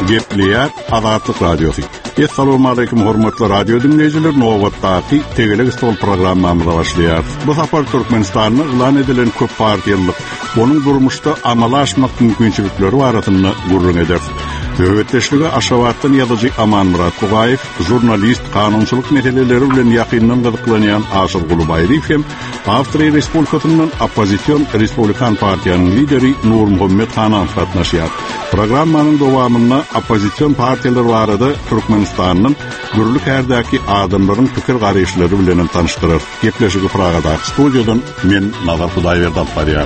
Gepliyat Azatlyk Radiosu. Assalamu alaykum hormatly radio dinleyijiler. Nowatdaky Tegelik stol programmamyza başlaýar. Bu safar Türkmenistanyň ilan edilen köp partiýalyk, onuň durmuşda amalaşmak mümkinçilikleri baratyny gurrun eder. Höwetleşlige Aşgabatdan ýazyjy Aman Murat Bugaýew, jurnalist, kanunçylyk meseleleri bilen ýakyndan gyzyklanýan Aşyr Gulubaýew hem Awstriýa Respublikasynyň Opposition Respublikan partiýanyň lideri Nur Muhammed Hanan gatnaşýar. Programmanyň dowamynda opposition partiýalar barada Türkmenistanyň gürlük härdäki adamlaryň pikir garaýşlary bilen tanışdyrar. Gepleşigi Pragada studiýadan men Nazar Hudaýberdi alpar.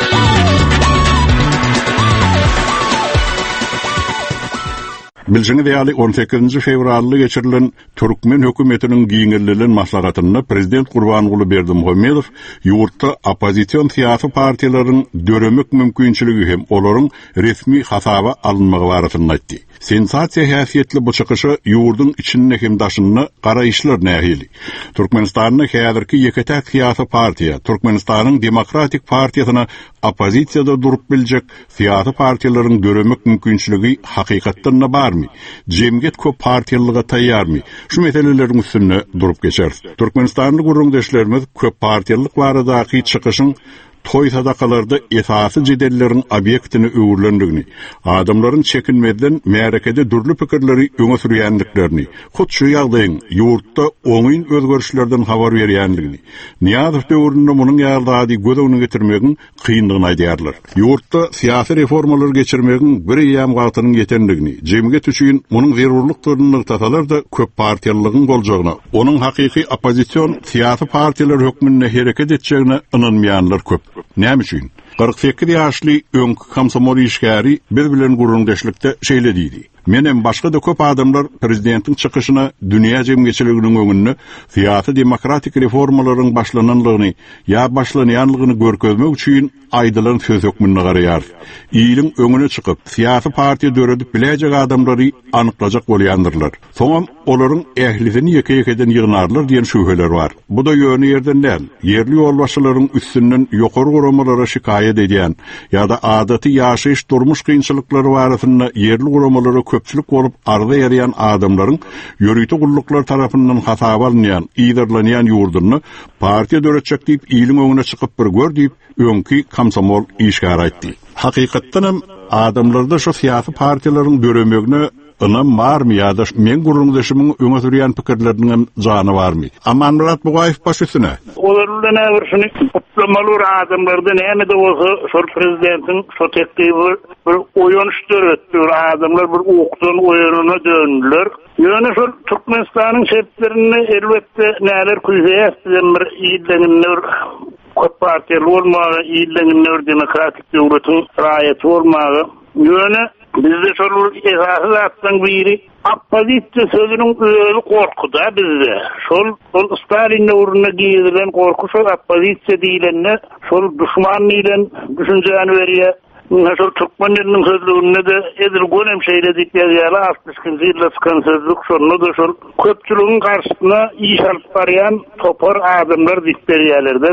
Bilşini deyali 18. fevralda geçirilen Türkmen hökümetinin giňirlilen maslahatynda Prezident Gurbanuly Berdimuhammedow ýurtda opposition siyasi partiýalaryň döremek mümkinçiligi hem olaryň resmi hasaba alınmagy baratyny aýtdy. Sensasiýa häsiýetli bu çykyşy ýurdun içinde hem daşyny garaýşlar nähili. Türkmenistanyň häzirki ýeketäk siyasi partiýa, Türkmenistanyň Demokratik partiýasyna opozisiýada durup biljek siyasi partiýalaryň döremek mümkinçiligi hakykatdan barmy? Jemgyet köp partiýalyga taýýarmy? Şu meselelerin üstünde durup geçer. Türkmenistanyň gurrundaşlarymyz köp partiýalyk baradaky çykyşyň toy sadakalarda esasy jedellerin obyektini öwürlendigini, adamlaryň çekinmeden märekede dürli pikirleri öňe sürýänliklerini, hut şu ýagdaýyň ýurtda oňyn özgörüşlerden habar berýänligini, Niýazow döwründe munyň ýagdaýy göz getirmegiň kynlygyny aýdýarlar. Ýurtda syýasy reformalar geçirmegiň bir ýam gatynyň ýetenligini, jemgyet üçin munyň zerurluklaryny tasalar da köp partiýalygyň boljagyna, onuň hakyky opposition syýasy partiýalar hökmünde hereket etjegine ynanmaýanlar köp. Näme üçin? 48 ýaşly öňkü komsomol işgäri biz bilen gurrundaşlykda şeýle diýdi. Menem başga da köp adamlar prezidentiň çykyşyna dünýä jemgyçiliginiň öňünde syýasy demokratik reformalaryň başlananlygyny ýa başlanýanlygyny görkezmek üçin aýdylan söz hökmüne garaýar. Ýylyň öňüne çykyp syýasy partiýa döredip biläjek adamlary anyklajak bolýandyrlar. Soňam olaryň ählisini ýeke-ýekeden ýygnarlar diýen şüpheler bar. Bu da ýöne ýerden däl. Yerli ýolbaşçylaryň üstünden ýokary guramalara şikaýet edýän ýa-da adaty ýaşaýyş durmuş kynçylyklary barasynda yerli guramalara köpçülik bolup arda ýarayan adamlaryň ýörüýti gulluklar tarapyndan hasaba alynýan, ýygyrlanýan ýurduny partiýa döretjek diýip ýylyň öňüne çykyp bir gör diýip öňki komsomol işgär aýtdy. Hakykatdan hem adamlarda şu syýasy partiýalaryň döremegine ynam barmy ýa-da men gurrundaşymyň öňe sürýän pikirleriniň jany barmy? Aman Murat Bugaýew başysyna. Olarlar näwirşini kutlamalar adamlardan näme-de bolsa şol prezidentiň şo teklibi bir oýunuş döretdir. Adamlar bir okdan oýunyna döndüler. Ýöne şol Türkmenistanyň şertlerini elbetde näler kuýýar bir ýyldanyňlar köp partiýaly bolmagy, ýyldanyňlar demokratik döwletiň raýaty bolmagy. Ýöne bizde şol esasy zatdan biri opozisiýa sözüniň öýü korkuda bizde. Şol Stalin döwründe giýilen korku şol opozisiýa diýilende şol düşman bilen düşünjäni berýär. Şol Türkmenleriň sözlüğünde de edilgen şeýle diýip ýazylar 60-njy ýylda çykan sözlük şonu da şol köpçüligiň garşysyna iş alyp barýan topar adamlar diýip berýärler-de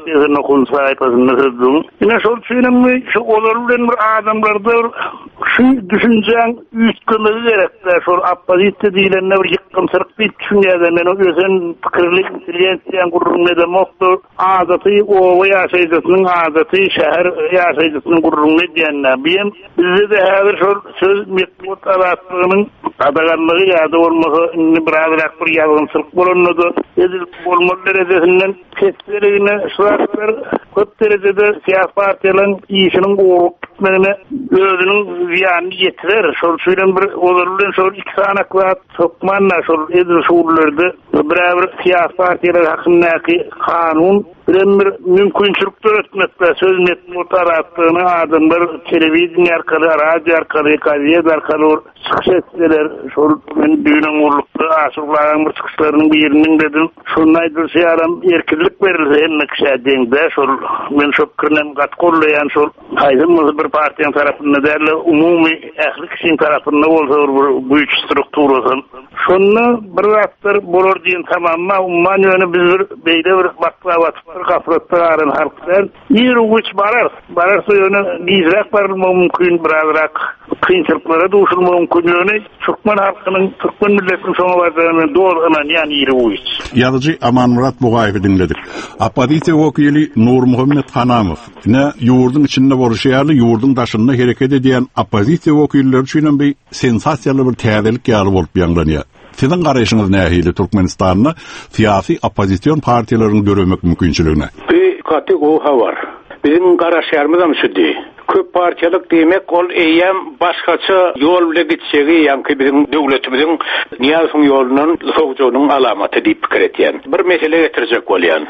409 saýpasyny sözlüğü. Ýene şol üçin şu olarlar bir adamlarda şu düşünjäň üýtgemegi gerekde şol opozisiýa diýilende bir ýykymsyryk bir düşünýärde men o özen pikirli intelligensiýa gurrunmada moktor adaty o ýaşaýjysynyň adaty şäher ýaşaýjysynyň gurrunmada diýenler. Bizde de häzir şol söz metbut alatlygynyň adaganlygy ýa-da bolmasa indi birazrak bir ýagymçylyk bolanydy. Edilip bolmak derejesinden keslerine şular köp derejede syýasy partiýalaryň işiniň gurrunmagine özüniň ýany ýetirer. Şol üçin bir olarlar şol iki sanaklat çokmanla şol edil şuurlarda bir syýasy partiýalar hakyndaky kanun bir mümkinçilik ötmekde söz metbut alatlygyny adamlar telewiziýa arkaly, radio arkaly, gazet arkaly çykyş etdiler. Şol men düýnüň urlukda aşyklaryň bir çykyşlarynyň biriniň dedim. Şonda aýdylsaýaram erkinlik berilse hemme kişi deňde şol men şo pikirnem gatgollaýan şol haýdymyz bir partiýaň tarapyndan däl umumy ähli kişiň tarapyndan bolsa bu üç strukturasyn şonu bir wagtlar bolar diýen tamamma umman ýöne biz beýle bir wagtlar gafratlaryň halkdan ýürüş barar soýuny gizrak barylmagy mümkin, birazrak kynçylyklara duşulmagy mümkin ýöne Türkmen halkynyň, Türkmen milletiniň soňa barýany dogryna ýani ýürüş. Ýazyjy Aman Murat Bugaýewy dinledik. Opozisiýa wekili Nur Muhammed Hanamow ne ýurdun içinde bolşýarly, ýurdun daşynda hereket edýän opozisiýa wekilleri üçin bir sensasiýaly bir täzelik ýaly bolup ýanglanýar. Sizin garaşyňyz nähili Türkmenistanyň siyasi opozisiýon partiýalaryny döremek mümkinçiligine? Bir katy goha var. Bizim garaşlarymyz şudi. Köp partiýalyk demek ol eýem başgaça ýol bilen gitşegi ýa-ki bizim döwletimiziň niýasyň ýolundan sowjunyň alamaty diýip pikir etýän. Bir mesele getirjek bolýan.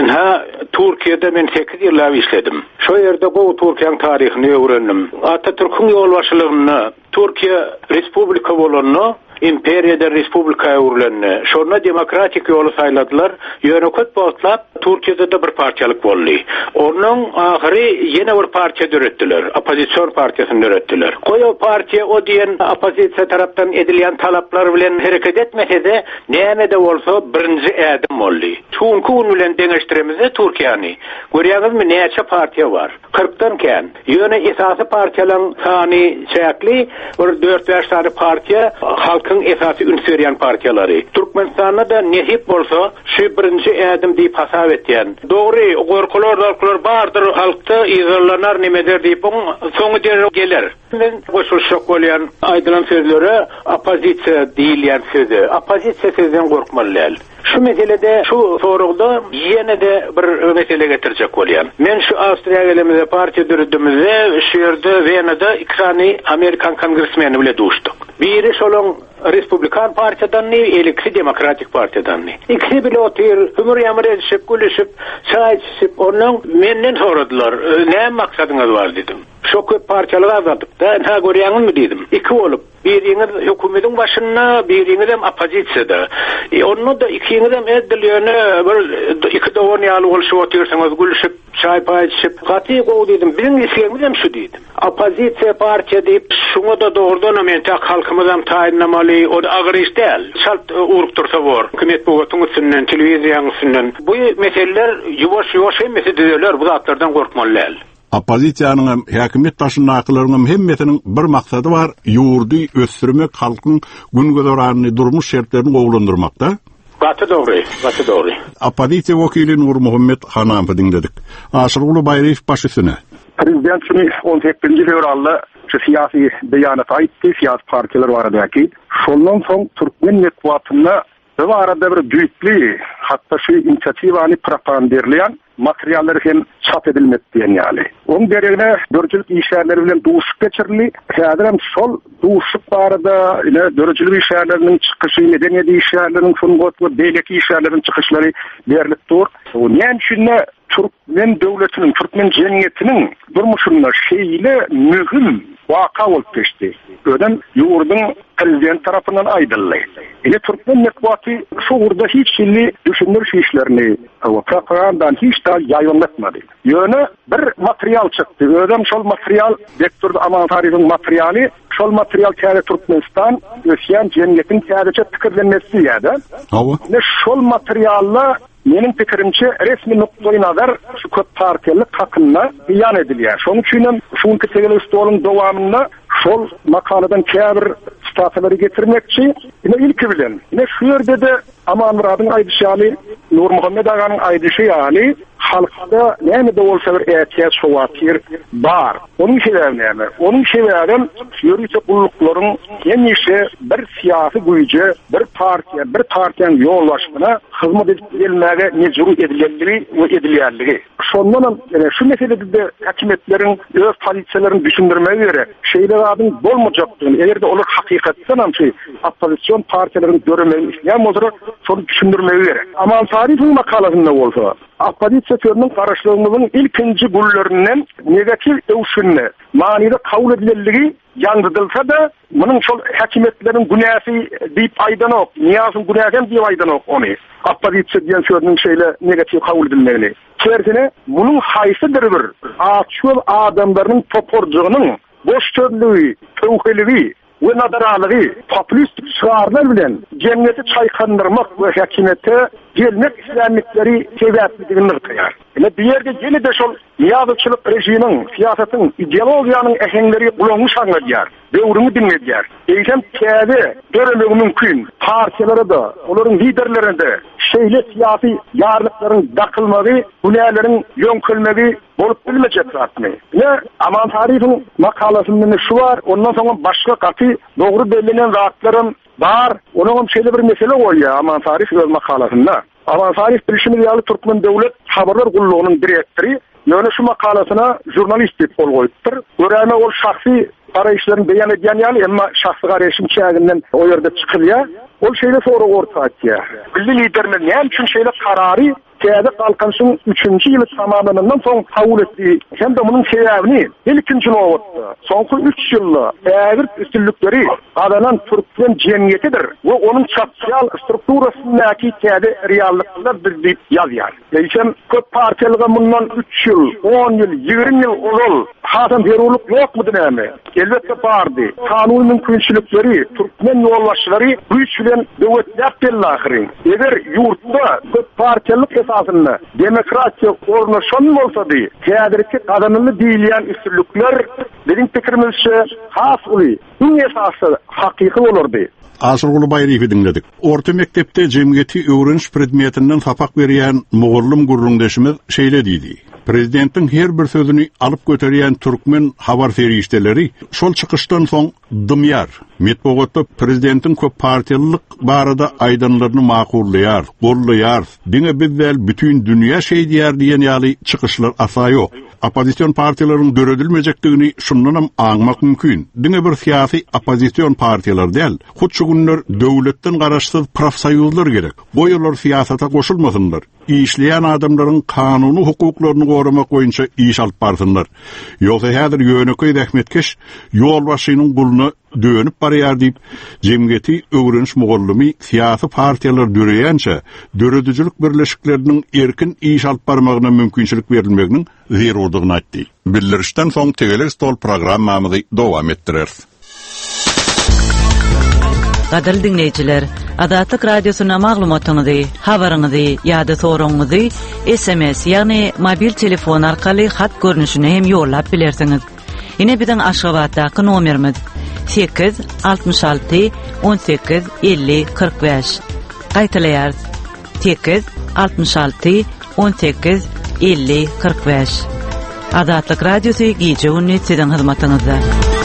Türkiýede men 8 ýyl işledim. Şo ýerde bu Türkiýanyň taryhyny öwrendim. Atatürk'ün ýol başlygyny, Türkiýe respublika bolanyny İmperiyada Respublikaya urulanny. Şorna demokratik ýolu saýladylar. Ýöneket botlap Türkiýede de bir partiýalyk boldy. Onuň ahyry ýene bir partiýa döretdiler. Opozisiýon partiýasyny döretdiler. Goýa partiýa o diýen opozisiýa tarapdan edilýän talaplar bilen hereket etmese-de näme de bolsa birinji ädim boldy. Çünki unu bilen deňeşdiremizde Türkiýany. Görýäňizmi näçe partiýa bar? 40-dan kän. Ýöne esasy partiýalaryň sany çäkli, bir 4-5 tane partiýa halkyň esasy ünsürýän partiýalary. Türkmenistanda da nähip bolsa şu birinji ädim diýip hasap etýän. Dogry, gorkular bardyr, halkda izarlanar nimeder diýip soňy geler. Men goşulşak bolýan aýdylan sözlere opozisiýa diýilýän sözü. Opozisiýa sözden gorkmalylar. Şu meselede, şu sorugda ýene de bir mesele getirjek bolýan. Men şu Awstriýa gelemizde partiýa dürüdümizde, şu ýerde Wenada 2 tane Amerikan kongresmeni bilen duşdyk. Biri şolaň Respublikan partiýadan, eliksi Demokratik partiýadan. İkisi bile otyr, hümür ýamry edişip, gülüşip, çaý içip, onuň menden soradylar, "Näme maksadyňyz bar?" dedim. Şo köp partiýalar azadykda, "Ha görýäňizmi?" dedim. İki bolup, biriňiz hökümetiň başynda, biriňiz hem opozisiýada. Onu da ikiňiz hem edilýäne bir iki dowr ýaly bolşyp otyrsaňyz, gülüşip, çaý paý içip, "Gaty gow" dedim. "Biziň islegimiz hem şu" dedim. Opozisiýa partiýa diýip, şuňa da dogrudan men tak halkymyz hem taýinlamaly, o da agyr iş däl. Şalt urup tursa bor. Hökümet bogatyň üstünden, telewiziýanyň üstünden. Bu meseleler ýuwaş emesi diýerler, bu zatlardan gorkmalylar. Opozisiýanyň hem häkimet taşynaklarynyň hemmetiniň bir maksady bar, ýurdy ösdürmek, halkyň güngörany durmuş şertlerini gowlandyrmakda. Gaty dogry. Opozisiýa wekili Nur Muhammed Hanamow dinledik. Aşyryly Baýraýew başysyna. Prezident 18 fevralda şu siyasi beýanat aýtdy, siyasi partiýalar baradaky. Şondan soň Türkmen netwatyna bu arada bir düýkli, hatda şu inisiativany propagandalanýan materiallar hem çap edilmekdi diýen ýaly. Onuň deregine dörjülük işlerleri bilen duşup geçirli. Häzirem şol duşup barada ile dörjülük işlerleriniň çykyşy, medeniyet işlerleriniň sungat we beýleki işlerleriň çykyşlary berilip dur. O näme üçin Türkmen döwletiniň, Türkmen jemgyýetiniň durmuşynda şeýle mühim waka bolup geçdi. Öden ýurdun prezident tarapyndan aýdyldy. Ile Türkmen netwaty şu urda hiç şeýle düşündürüş işlerini we propagandadan hiç da ýaýlanmatmady. Ýöne bir material çykdy. Öden şol material Doktor Aman Taryhyň materialy, şol material täze Türkmenistan ösýän jemgyýetiň täze pikirlenmesi ýa-da. Ne şol materialla menin pikirimçe resmi noktaly nazar şu köp partiýalyk hakynda beýan edilýär. Şonuň üçin şuňky tegel stoluň dowamynda şol makaladan käbir statylary getirmekçi. Ilki bilen. Şu ýerde de Aman Murat'ın aýdyşy, Nur Muhammed aganyň aýdyşy ýaly halkda näme de bolsa bir ätiýat şowatyr bar. Onuň sebäbi näme? Onuň sebäbi ýörüçe gulluklarym ýeňişe bir siyasi güýje, bir partiýanyň ýolbaşyna hyzmat edilmäge mejbur edilýändigi we edilýärligi. Şondan şu meselede de häkimetleriň öz pozisiýalaryny düşündirmegi gerek. Şeýle adyň bolmajakdygyny, egerde olar hakykatdan hem opozisiýon partiýalaryny görmegi isleýän bolsa, şonu düşündirmegi gerek. Aman Taryhyň makalasynda bolsa, opozisiýa türüniň garaşlygymyzyň ilkinji gullerinden negativ öwşünne manida kabul edilýändigi ýandydylsa da, munyň şol häkimetleriň günäsi diýip aýdanok, niýasyň günäsi diýip aýdanok ony. Opozisiýa diýen sözüň şeýle negativ kabul edilmegini. Tersine munyň haýsydyr bir aktual adamlaryň toporjugynyň boş sözlügi, tövheligi we nadaralygy, populist şiarlar bilen cemiyeti çaykandırmak we häkimete gelmek islämlikleri sebäpligini nurtýar. Bir yerde yine de şol ýazgyçylyk rejimiň, siýasatyň, ideologiýanyň ähengleri ulanmış anladýar. Döwrüňi dinledýär. Eýsem täze görülmegi mümkin. Partiýalary da, olaryň liderlerini de şeýle siýasy ýarlyklaryň dakylmagy, günälerin ýönkölmegi bolup bilmejek zatmy. Ne Aman Tarifiň makalasynda şu var, ondan soňra başga gaty dogry belinen zatlarym bar. Onuň şeýle bir mesele goýýar Aman Tarif öz makalasynda. Aman Tarif bilişimi ýaly Türkmen döwlet habarlar gullugynyň direktori, ýöne şu makalasyna jurnalist diýip bol goýupdyr. Göräme ol şahsy garaýşlaryny beýan edýän ýaly, emma şahsy garaýşym çäginden o ýerde çykylýar. Ol şeýle sonra orta atýar. Bildi liderler näme üçin şeýle karary täze kalkansın 3-nji ýyly tamamanyndan soň kabul etdi. Hem de munyň sebäbini ilkinji nowatda soňky 3 ýylda ägir üstünlükleri adanan Türkmen jemgyýetidir we onuň sosial strukturasyndaki täze reallyklar diýip ýazýar. Eýsem köp partiýalyga mundan 3 ýyl, 10 ýyl, 20 ýyl ozal hasam beruluk ýokmudy näme? Elbetde bardy. Kanuny mümkinçilikleri, Türkmen ýolbaşçylary güýç bilen döwletler bellähiri. Eger ýurtda köp partiýalyk esasında demokratiya ornaşan bolsady, häzirki kazanymly diýilýän üstünlükler bizim pikirimizçe has uly, iň esasy hakyky bolardy. Asırgulu Bayrifi dinledik. Orta mektepte jemgyýeti öwrenç predmetinden sapak berýän Mogollum gurrundaşymyz şeýle diýdi. Prezidentiň her bir sözüni alyp göterýän türkmen habar ferişdeleri şol çykyşdan soň dymýar. Metbugatda prezidentiň köp partiýalylyk barada aýdanlaryny makullar, gollaýar. Diňe bizler bütün dünýä şeý diýär diýen ýaly çykyşlar asa ýok. Opozisiýon partiýalaryň döredilmejekdigini şundan hem aňmak mümkin. Diňe bir siýasy opozisiýon partiýalar däl, hutçy günler döwletden garaşsyz profsoýuzlar gerek. Boýalar siýasata goşulmasynlar. İşleyen adamların kanunu hukuklaryny goramak boýunça iş alyp barsynlar. Ýoksa häzir ýöneköy Ähmetkeş ýolbaşynyň guluna dönüp barýar diýip jemgyýeti öwrenç Mogollumy siýasy partiýalar döreýänçe döredüjilik birleşikleriniň erkin iş alyp barmagyna mümkinçilik berilmeginiň zerurdygyny aýtdy. Bildirişden soň Tegelik Stol programmamyzy dowam etdireriz. Gadal dinleyijiler, Adatyk radiosyna maglumatyňyzy, habaryňyzy ýa-da soragyňyzy SMS ýagny mobil telefon arkaly hat görnüşine hem ýollap bilersiňiz. Ine biziň Aşgabatdaky nomerimiz 8 66 18 50 45. Gaýtalaýar 8 66 18 50 45. Adatyk radiosy gije ünni siziň hyzmatyňyzda.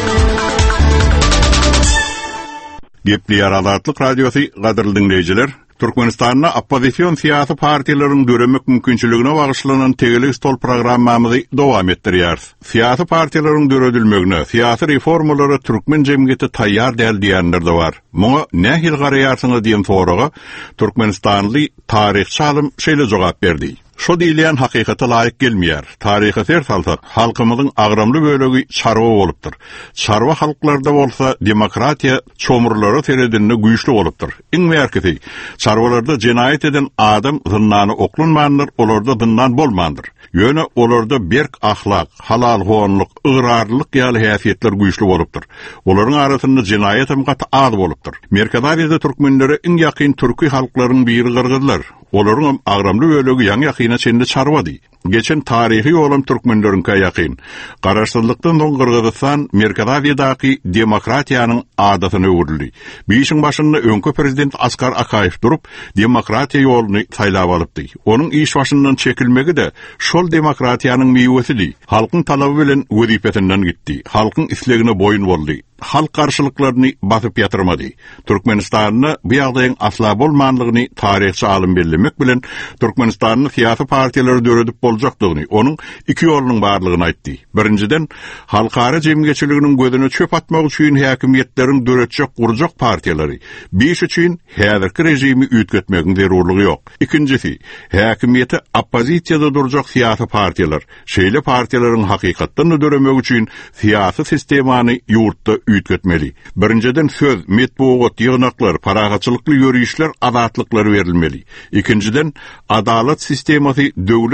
Gepli Adatyk radiosu gadyrly dinleyijiler, Türkmenistan'da opozisiýon siýasy partiýalaryň döremek mümkinçiligine bagyşlanan Tegelik Stol programmamyzy dowam etdirýär. Siýasy partiýalaryň döredilmegine, siýasy reformalary türkmen jemgyýeti taýýar däl diýenler de bar. Muňa nähil garaýarsyňyz diýen soraga Türkmenistanly taryhçy alim şeýle jogap berdi. Şo diýilýän hakykata laýyk gelmeýär. Taryhy ser salsak, halkymyzyň agramly bölegi çarwa bolupdyr. Çarwa halklarda bolsa demokratiýa çomurlary teredinde güýçli bolupdyr. Iň märkezi, çarwalarda jenaýet eden adam zynnyny oklanmandyr, olarda zynnan bolmandyr. Ýöne olarda berk ahlak, halal howanlyk, ıgrarlyk ýaly häsiýetler güýçli bolupdyr. Olaryň arasynda jenaýet hem gaty az bolupdyr. Merkezde türkmenleri iň ýakyn türki halklaryň biri gyrgyzlar. Olaryň agramly bölegi ýaňy ýakyna çende çarwady. Geçen tarihi ýolum türkmenleriňkä ýakyn. Garaşsyzlykdan soň Kyrgyzstan Merkezdaky demokratiýanyň adatyny öwrüldi. Biýişiň başynda öňkü prezident Askar Akaýew durup demokratiýa ýoluny saýlap alypdy. Onuň iş başyndan çekilmegi de şol demokratiýanyň meýwesidi. Halkyň talaby bilen wezipetinden gitdi. Halkyň islegine boyun boldy. Halk karşılıklarını basyp ýatyrmady. Türkmenistanyň bu ýagdaýyň asla bolmanlygyny taryhçy alim bellemek bilen Türkmenistanyň siýasy partiýalary döredip boljakdygyny, onuň iki ýolunyň barlygyny aýtdy. Birinciden, halkara jemgyýetçiliginiň gözüne çöp atmak üçin häkimiýetleriň döretjek gurjak partiýalary, biş üçin häzirki rejimi üýtgetmegiň zerurlygy ýok. Ikincisi, häkimiýeti opozisiýada durjak siýasy partiýalar, şeýle partiýalaryň hakykatdan döremek üçin siýasy sistemany ýurtda üýtgetmeli. Birinciden söz, metbuat, ýygnaklar, paragatçylykly ýörüşler, azatlyklary berilmeli. Ikinciden, adalet sistemasy döwlet başly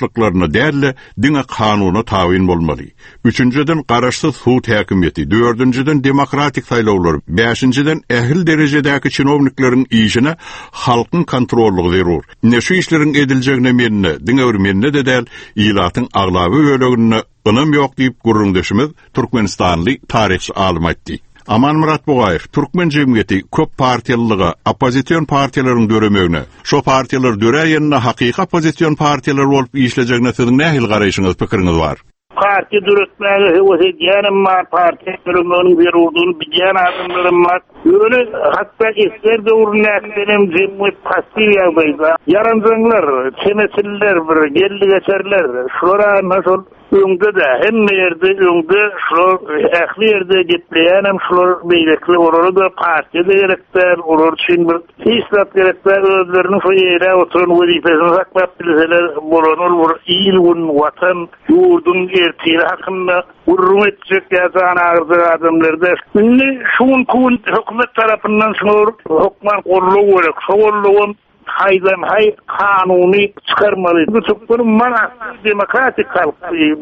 başlıklarına dälle diňe kanuny tabyn bolmaly. 3-njiden garaşsyz hut häkimeti, 4-njiden demokratik saýlawlar, 5-njiden ähli derejedäki çynownikleriň işine halkyň kontrollygy zerur. Näşe işleriň ediljegine menne, diňe bir menne de däl, ilatyň aglaby bölegine ynam ýok diýip gurrundaşymyz Türkmenistanly tarihçi alim aýtdy. Aman Murat Bogayev, Türkmen jemgyýeti köp partiýalylyga, opposition partiýalaryň döremegine, şo partiýalar döreýänine hakyky opposition partiýalar bolup işlejegine siziň nähil garaýşyňyz, pikiriňiz bar? Partiýa döretmäge o ýanym mar partiýa döremegiň berýärdiň bilen adamlarym var. Öyle hatta esker döwründäkilerim jemgyýet partiýa ýaýda. Yaranjanglar, çemesiller, bir geldi geçerler. Şolara nasıl öňde de hemme ýerde öňde şol ähli ýerde gepleýän hem şol beýlekli orada da partiýa gerekler, olar üçin bir hislap gerekler, özlerini şo ýere oturan wezifesini saklap bilseler, bolanur bir ýyl gün watan ýurdun ertiri hakynda urrum etjek ýa-da adamlarda. Indi şuň kun hökümet tarapyndan şol hukman gorlaw gerek. Şol haydan hay kanuni çıkarmalı. Bu çoktur mana demokratik halkı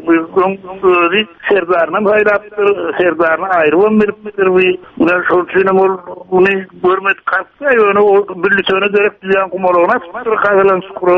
bu serdarına hayrattır, serdarına ayrılım veripdir ve buna şolçunum bunu görmet kalksa onu birliğine direkt diyen kumalığına kazalan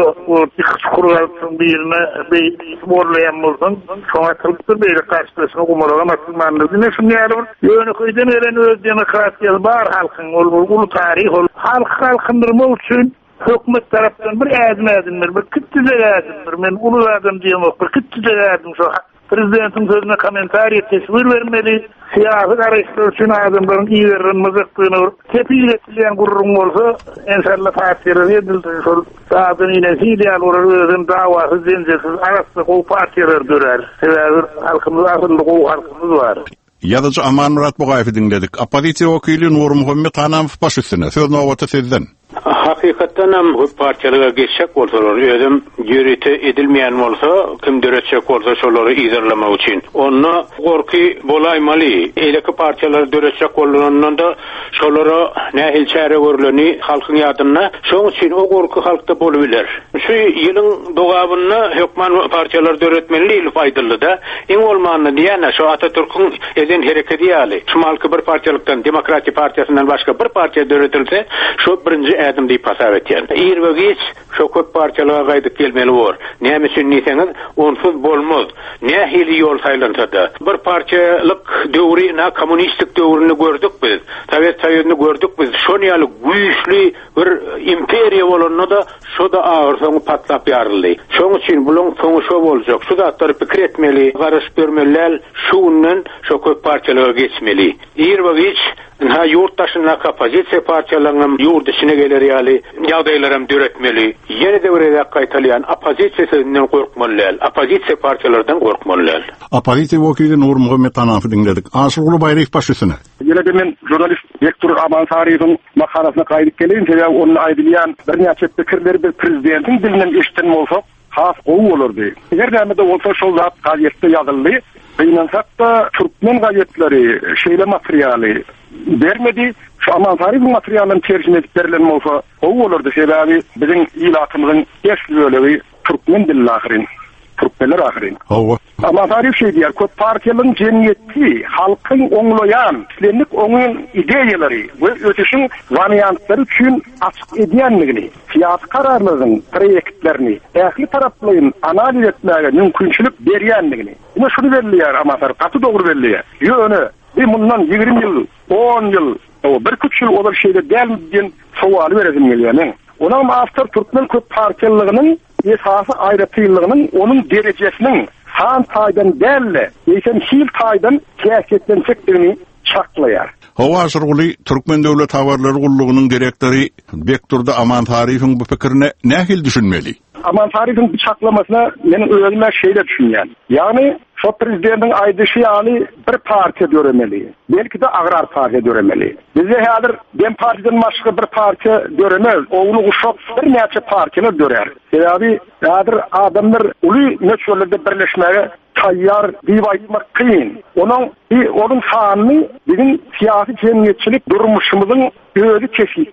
skuru altın birine borlayan olsun sonra kılıptır böyle karşılaşına kumalığına maksimmanlığı. Ne şunu yarım yönü köyden eren öz demokrasiyası var halkın ulu tarih ol. Halkındırma için hökümet tarafından bir ädimdir, bir kütüde ädimdir. Men ulu adam diýmek, bir kütüde ädim şo. Prezidentin sözüne komentariýa tesbir bermeli, siýasy garaşlar üçin adamlaryň iýerini myzykdyny tepil etilen gurrun bolsa, inşallah partiýalar edildi. Şol zadyny ine fiýal özüň dawasy jenjesiz arasynda gowy partiýalar dörer. Sebäbi halkymyz aslında gowy halkymyz bar. Ýa-da Aman Murat Bogayew dinledik. Opozisiýa wekili Nur Muhammed Hanamow baş üstüne. Söz nowata sizden. Hakikaten hem partiyalara geçecek olsalar, özüm yürüte edilmeyen olsa, kim döretecek olsa şoları izarlamak için. Onunla korki bolaymalı. Eyleki partiyaları döretecek olanından da şoları nehil çare görüleni halkın yadına. Şoň için o korku halkta bolabilir. Şu yılın doğabına hükman partiyaları döretmeli faydalı da. En olmanını diyene şu Atatürk'ün edin hareketi yali. Şumalki bir partiyalıktan, Demokratik Partiyasından başka bir partiya döretilse, şu birinci ädim diýip hasap etýär. Ýerbegiç şo köp partiýalara gaýdyp gelmeli bor. Näme üçin diýseňiz, onsuz bolmaz. Nähili ýol saýlansa-da. Bir partiýalyk döwri, kommunistik döwrüni gördük biz. Sowet Soýuzyny gördük biz. Şo ýaly güýçli bir imperiýa bolanda da şo da agyr soňy patlap ýaryldy. Şoň üçin bulan soňy şo boljak. Şu zatlar pikir etmeli, garaş bermeliler, şuňdan şo köp partiýalara geçmeli. Ýerbegiç yurttaşyna opozisiýa partiýalaryň ýurt içine geler ýaly ýagdaýlarym döretmeli. Ýene de bir gaýtalýan opozisiýadan gorkmalylar, opozisiýa partiýalardan gorkmalylar. Opozisiýa wekili Nur Muhammed Hanamow dinledik. Aşyqly Baýrak baş üstüne. Ýene de men jurnalist Bektur Aman Sariýewiň makalasyna gaýdyp gelin, sebäbi onu aýdylýan bir näçe pikirleri bir prezidentiň dilinden eşitden bolsa, has gowy bolardy. Eger näme de bolsa şol zat gazetde ýazyldy. Beýnansak da Türkmen gazetleri şeýle materialy bermedi. Şu Aman Sariýewiň materialyny terjime edip berilen bolsa, gowy bolardy. Sebäbi biziň ýylatymyzyň eşli bölegi Türkmen dilli ahyrin. Türkmenler ahyrin. Aman Sariýew şey diýär, köp partiýalyň jemgyýeti halkyň oňlaýan, islendik oňun ideýalary we ötüşiň wariantlary üçin açyk edýänligini, siýasy kararlaryň proýektlerini ähli taraplaryň analiz etmäge mümkinçilik berýänligini. Buna şunu belliýär Aman Sariýew, gaty dogry belliýär. Ýöne, bundan 20 ýyl, 10 ýyl, bir küç ýyl olar şeýle dälmi diýen sowaly berezim gelýär. Ona master Türkmen köp partiýalygynyň esasy aýratýylygynyň onun derejesiniň san taýdan dälle, ýa-da hil taýdan täsirlensekdigini çaklaýar. Hawa aşyrguly Türkmen döwlet habarlary gullugynyň direktori Bekturda Aman Sariýewiň bu pikirine nähil düşünmeli? Aman Sariýewiň bu çaklamasyna meniň özüme şeýle düşünýän. Ýagny şo prezidentiň aýdyşy ýaly bir partiýa döremeli. Belki de agrar partiýa döremeli. Bize häzir dem partiýadan başga bir partiýa döremez. Oňuny uşap bir näçe partiýalar dörer. Sebäbi häzir adamlar uly näçelerde birleşmäge taýýar diýip aýtmak kyn. Onun sanyny biziň siýasy jemgyýetçilik durmuşymyzyň özü keşikler.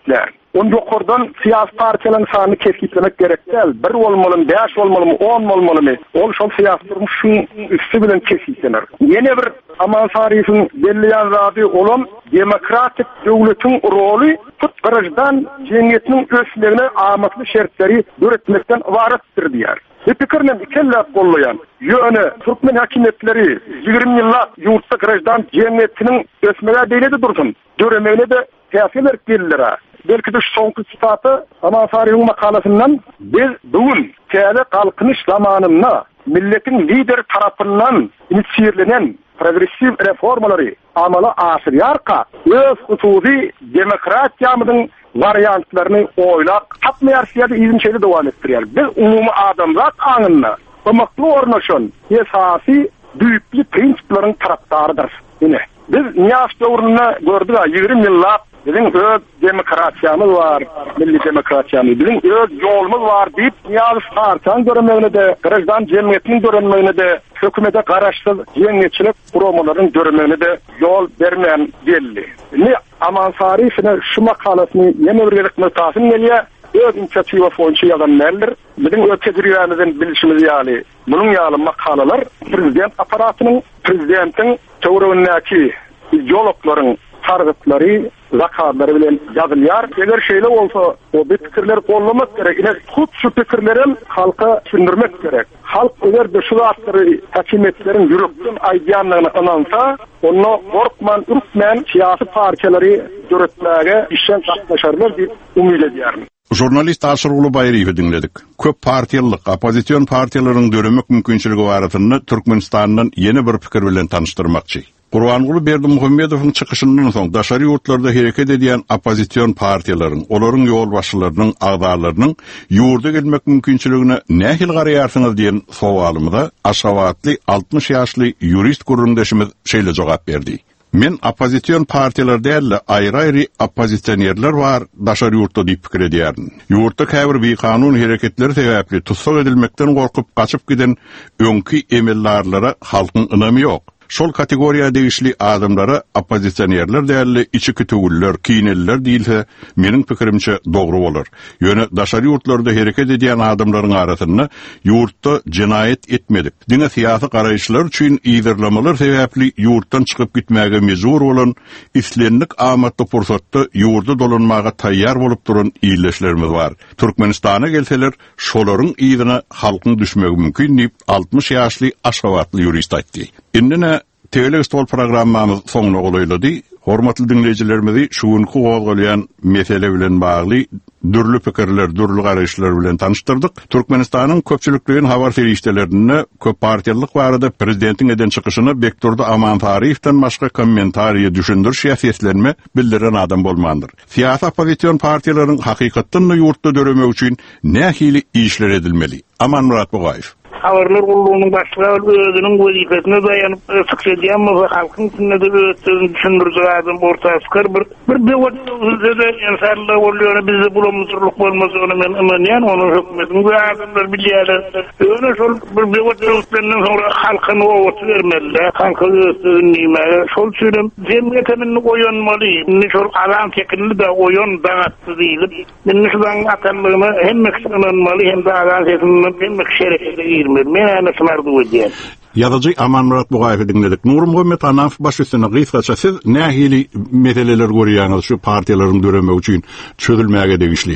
on yokurdan siyasi partiyaların sanını keskitlemek gerek değil. 1 olmalı mı, 5 olmalı mı, 10 olmalı mı? Ol şol siyasi durmuşun üstü bilen keskitlenir. Yine bir Aman Sarif'in belliyen radı olan demokratik devletin rolü tut garajdan cemiyetinin öslerine amatlı şertleri üretmekten varatdır diyer. Bu fikirle ikelle kollayan yöne Türkmen hakimiyetleri 20 yıllık yurtta garajdan cemiyetinin ösmeler deyledi dursun. Döremeyle de teyafiler gelirler. Belki de sonki kitabı Aman Sarif'in makalesinden biz bugün tiyale kalkınış zamanında milletin lider tarafından inisiyerlenen progresif reformaları amala asırıyarka öz usuzi demokratiyamızın varyantlarını oylap tapmayar siyade izinçeli devam ettiriyor. Biz umumu adamlar anında ımaklı ornaşın esasi büyüklü prinsiplerin taraftarıdır. Yine biz Niyaz dövründe gördük 20 yıllar bizim öz demokratiyamız var, milli demokratiyamız, bizim öz yolumuz var deyip Niyaz Sartan görünmeyine de, garajdan cemiyetinin görünmeyine de, hükümete karışsız cemiyetçilik kurumaların görünmeyine de yol vermeyen belli. Ne Aman Sarif'ine şu makalesini yeni bir mütasım neliye, öz inisiyativa fonçu yazanlardır. Bizim öz tecrübemizin bilişimiz yali, bunun yali makaleler, prezident aparatının, prezidentin teoriyondaki ideologların targıtları, zakarları bilen yazılıyar. Eğer şeyle olsa o bir fikirleri kollamak gerek. Yine tut şu fikirlerin halka sündürmek gerek. Halk eğer de şu zatları hakimiyetlerin yürüttüğün aydiyanlarına anansa onu korkman, ürkmen siyasi partiyaları yürütmeye işten katlaşarlar diye umut ediyorum. Jurnalist Aşır Ulubayri'yi dinledik. Köp partiyalılık, opozisyon partiyalarının döremek mümkünçülüğü varatını Türkmenistan'dan yeni bir fikir bilen tanıştırmakçı. Gurbanguly Berdimuhammedowyň çykyşyndan soň daşary ýurtlarda hereket edýän opozisiýon partiýalaryň, olaryň ýol başçylarynyň agdalarynyň ýurda gelmek mümkinçiligine nähil garaýarsyňyz diýen sowalymyza Aşgabatly 60 ýaşly jurist gurrundaşymyz şeýle jogap berdi. Men opozisiýon partiýalar däl, aýry-aýry opozisiýerler bar daşary ýurtda diýip pikir edýärdim. Ýurtda käbir bir kanun hereketleri sebäpli tutsak edilmekden gorkup gaçyp giden öňki emellarlara halkyň ynamy ýok. Şol kategoriýa degişli adamlara opozisiýerler däli içi kütügüller, kiýneliler diýilse, meniň pikirimçe dogry bolar. Ýöne daşary ýurtlarda hereket edýän adamlaryň arasynda ýurtda jinayet etmedik. Diňe syýasy garaýşlar üçin ýygyrlamalar sebäpli ýurtdan çykyp gitmäge mejbur bolan, islenlik amatly pursatda ýurda dolanmaga taýýar bolup duran ýerleşlerimiz bar. Türkmenistana gelseler, şolaryň ýygyna halkyň düşmegi mümkin diýip 60 ýaşly Aşgabatly jurist aýtdy. Indine Tele stol programmamız soňuna goýuldy. Hormatly dinleýijilerimizi şuňky gowgalýan mesele bilen bagly dürlü pikirler, dürlü garaýşlar bilen tanıştyrdyk. Türkmenistanyň köpçülikliginiň habar feriştelerinde köp partiýalyk barada prezidentiň eden çykyşyny Bekturda Aman Tarifden başga kommentariýe düşündir şäherletme bildiren adam bolmandyr. Siýasy opozisiýon partiýalaryň hakykatdan ýurtda döremek üçin nähili işler edilmeli. Aman Murat Bogaýew Havarlar gulluğunun başlığı özünün vazifesine dayanıp sıkışacağım mı halkın içinde de öğüttüğünü düşündürücü adam orta askar bir de ensarlığı oluyor bizi bulamızırlık olmaz onu ben emaneyen onun hükümetin bu adamlar biliyorlar öyle şol bir öğüttüğünden sonra halkını oğutu vermeliler halkı öğüttüğünü nimeye şol sürüm cemiyetemini oyanmalı şol adam tekini de oyan dağıttı değilim şudan atanlığını hem meksinanmalı hem de adam tekini hem mekşerefede men anasmardy diýen. Ýazyjy Aman Murat Bogaýew dinledik. Nurum Gomet anaf başysyna gysgaça siz nähili meseleler görýäňiz şu partiýalaryň döremek üçin çözülmäge degişli.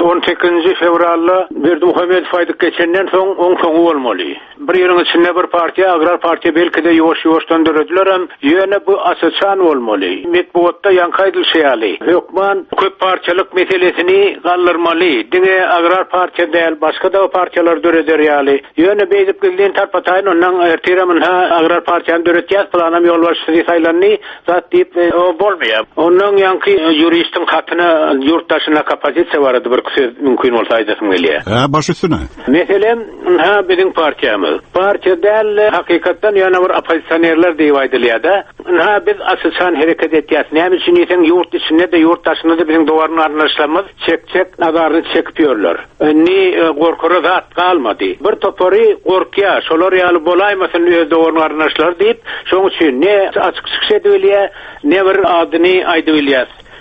18 fevralda Berdimuhammed faýdyk geçenden soň oň soňu bolmaly. Bir ýeriň içinde bir partiýa, agrar partiýa belki de ýoş-ýoşdan dörediler hem ýöne bu asasan bolmaly. Metbuatda ýanky edilýär. Hökman köp partiýalyk meselesini gallyrmaly. Diňe agrar partiýa däl, başga da partiýalar döredýärli. Ýöne beýdip gelýän tarpataýyn ondan erteremin agrar partiýany döretýär planam ýol başçysy saýlanny zat diýip o bolmaýar. Ondan ýanky juristin hatyna ýurtdaşyna kapasitesi barady bir söz mümkin bolsa aýdasym gelýär. Başysyna. Meselem biziň partiýamyz. Partiýa däl hakykatdan ýana bir opozisiýerler diýip aýdylýar-da. Biz asasan hereket etýäs. Näme üçin ýeten ýurt içinde de ýurtdaşyny da biziň dowaryny arnaşlamaz, çek nazaryny çekip ýörler. Ni gorkura zat galmady. Bir topary gorkýa, şolar ýaly bolaýmasyn öz dowaryny arnaşlar diýip, şoň üçin ne açyk çykyş edilýär, ne bir adyny aýdylýar.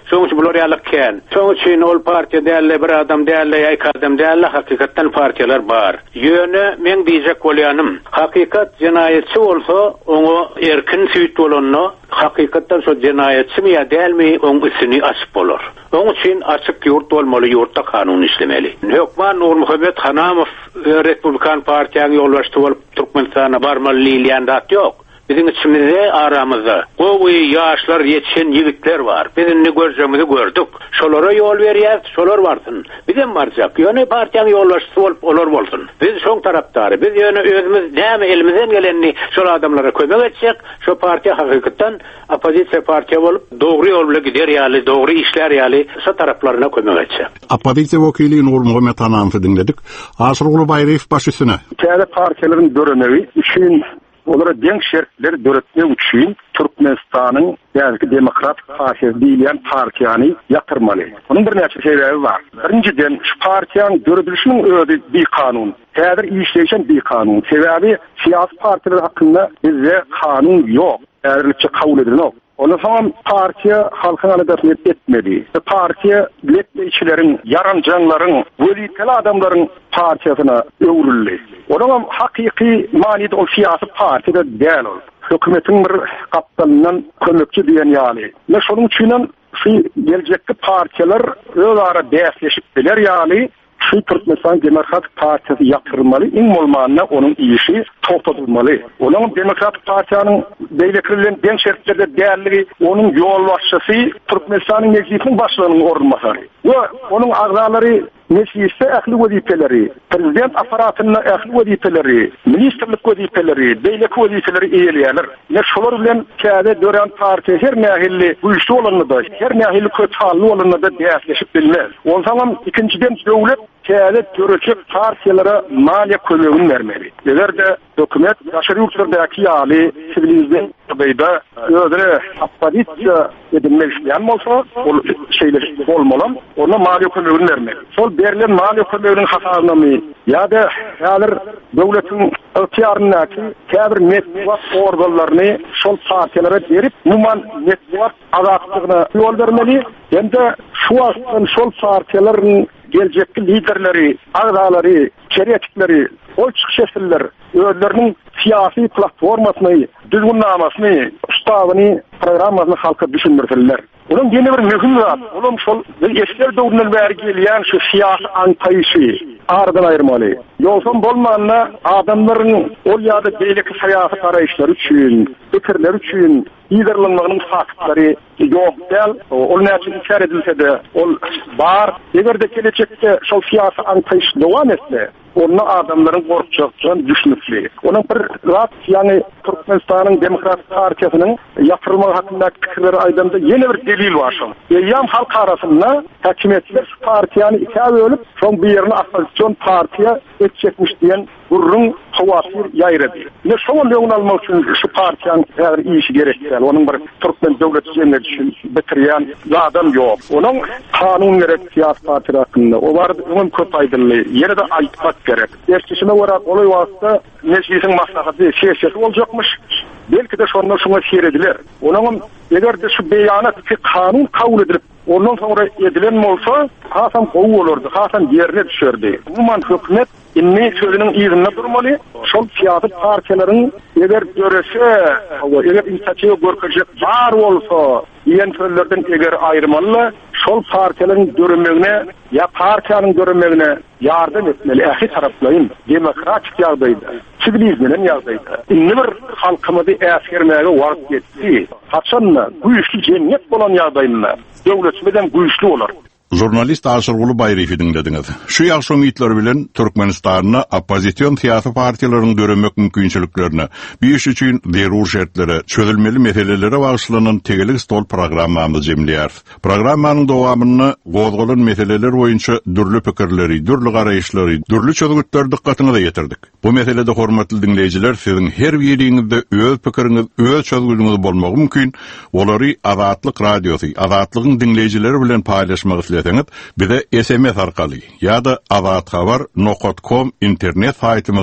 Soňçy bular ýalykken. Soňçy ol partiýa dälle bir adam dälle, ýa adam dälle hakykatdan partiýalar bar. Ýöne men diýjek bolýanym. Hakykat jinayetçi bolsa, oňa erkin süýt bolanyny hakykatdan şo jinayetçimi ýa dälmi oň üstüni açyp bolar. Oň üçin açyk ýurt bolmaly, ýurtda kanun işlemeli. Hökman Nur Muhammed Hanamow Republikan partiýaň ýolbaşçy bolup Türkmenistana barmaly diýilýän zat ýok. Bizim içimizde aramızda gowy ýaşlar yetişen ýigitler var. Biz ne görjegimizi gördük. Şolara ýol berýär, şolar barsyn. Bizem barjak. Ýöne partiýaň ýolbaşçysy bolup olar bolsun. Biz şoň tarapdary. Biz ýöne özümiz näme elimizden gelenini şol adamlara kömek etjek. Şo partiýa hakykatdan opozisiýa partiýa bolup dogry ýol bilen gider ýaly, dogry işler ýaly şo taraplarına kömek etjek. Opozisiýa wekili Nur Muhammed Hanamowy dinledik. Aşyrguly Baýraýew başysyna. Käde partiýalaryň dörenegi üçin olara denk şertler döretmek üçin Türkmenistanyň ýa-da Demokratik Partiýa diýilen partiýany ýatyrmaly. Onuň bir näçe sebebi bar. Birinciden şu partiýanyň döredilişiniň öňünde bir kanun, häzir işleýän bir kanun. Sebebi siýasy partiýalar hakynda bizde kanun ýok, ägirlikçe kabul edilen. Onu son partiýa halkyň aladatny etmedi. Partiýa biletleýçilerin, yaranjanlaryň, wezipeli adamlaryň partiýasyna öwrüldi. Onun hakyky manýat o siýasy partiýada däl ol. Hökümetiň bir kaptanyndan kömekçi diýen ýaly. Ne şonuň üçin şu geljekde partiýalar özara däsleşip biler ýaly şu Türkmenistan Demokratik Partiyası yaptırılmalı, in bolmanyna onun işi toplatılmalı. Onun Demokratik Partiyanyň beýlekrilen den şertlerde dälligi, onun ýolbaşçysy Türkmenistanyň meclisiniň başlygynyň orunmasary. We onun agzalary mecliste ähli wezipeleri, prezident aparatynyň ähli wezipeleri, ministrlik wezipeleri, beýlek wezipeleri eýelýärler. Ne şolar bilen käde dören partiýa her nähilli güýçli bolanyda, her nähilli köçhally bolanyda däsleşip bilmez. Ondan ikinciden döwlet käde dörecek partiýalara maliýe kömegini bermeli. Egerde hökümet ýaşary ýurtlardaky ýaly sivilizden beýda ödere opozisiýa edilmek isleýän bolsa, ol şeýler bolmaly, ona maliýe kömegini bermeli. Sol berilen maliýe kömeginiň hasabyny ýa-da ýalyr döwletiň ýetýärnäki käbir network organlaryny şol partiýalara berip, umman network azatlygyna ýol bermeli. Hem-de şu wagtdan şol partiýalaryň geljekki liderleri, agzalary, çeretlikleri, oy çykşeşler özleriniň siýasy platformasyny, düzgünlamasyny, ustawyny, programmasyny halka düşündirdiler. Onun ýene bir möhüm zat, olam şol eşler döwründen bäri gelýän şu siýasy antaýyşy ardan aýyrmaly. Ýolsun bolmanyna adamlaryň ol ýa-da beýleki siýasy garaýşlary üçin, pikirler üçin liderleriň faktlary ýok däl. Ol näçe ikrar edilse-de ol bar. Egerde gelecekde şol siýasy antaýyş dowam etse, onu adamlaryň gorkjagyn düşnükli. Onun bir zat, ýani Türkmenistanyň Demokratik Partiýasynyň ýapyrylmagy hakyndaky pikirleri aýdanda ýene bir delil bar. Ýam halk arasynda häkimetler partiýany iki bölüp, şoň bir ýerine opozisiýon partiýa etjekmiş diýen gurrun hawasyr ýaýrady. Ne şoň ýöňüň almak üçin şu partiýanyň häzir işi gerekdir. Onuň bir Türkmen döwleti jemgyýeti üçin bitirýän adam ýok. Onuň kanun gerek siýasat partiýa hakynda. O bar umum köp aýdyldy. Ýene-de aýtmak gerek. Erkişime wara olay wagtda meclisiň maslahaty şeýşesi boljakmyş. Belki de şoňa şeýrediler. Onuň egerde şu beýanat ki kanun kabul edilip ondan sonra edilen bolsa, hasan gowy bolardy, hasan ýerine düşerdi. Umman hökümet inni sözüniň ýerinde durmaly. Şol siýasat partiýalaryň eger görese, eger inisiatiwa görkezek bar bolsa, ýen sözlerden eger aýyrmaly, şol partiýalaryň döremegine ýa partiýanyň döremegine ýardam etmeli. Ähli taraplaryň demokratik ýagdaýda, sivilizmden ýagdaýda. Inni bir halkymyzy äsgermäge wagt getdi. Haçanna güýçli jemgyýet bolan ýagdaýynda döwletimiň güýçli bolar. Jurnalist Aşyrguly Baýraýew dinlediňiz. Şu ýagşam ýitler bilen Türkmenistanyň opozisiýon siýasy partiýalarynyň döremek mümkinçiliklerini, bu iş üçin zerur şertlere, çözülmeli meselelere bagyşlanan tegelik stol programmamy jemleýär. Programmanyň dowamyny gozgolan meseleler boýunça dürli pikirleri, dürli garaýşlary, dürli çözgütleri dikkatiňize ýetirdik. Bu meselede hormatly dinleýijiler, siziň her biriňizde öz pikiriňiz, öz çözgüdüňiz bolmagy mümkin. Olary Azatlyk radiosy, Azatlygyň dinleýijileri bilen paýlaşmak bize SMS arkaly ýa-da azathabar.com internet saýtymyza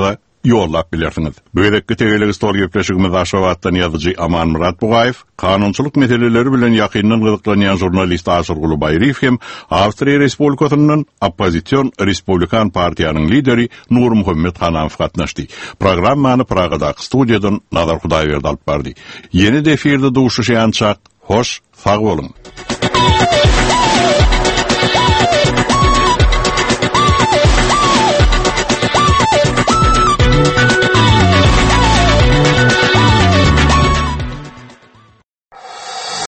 yollap bilersiňiz. Börekki tegeleg stol gepleşigimiz Aşgabatdan ýazyjy Aman Murat Bugaýew, kanunçylyk meseleleri bilen ýakyndan gyzyklanýan jurnalist Asır Gulubayriýew hem Awstriýa Respublikasynyň Opposition Respublikan partiýanyň lideri Nur Muhammed Hanafow gatnaşdy. Programmany Pragada studiýadan Nazar Hudaýberdi alyp bardy. Ýeni efirde duşuşýançak, hoş, sag bolun.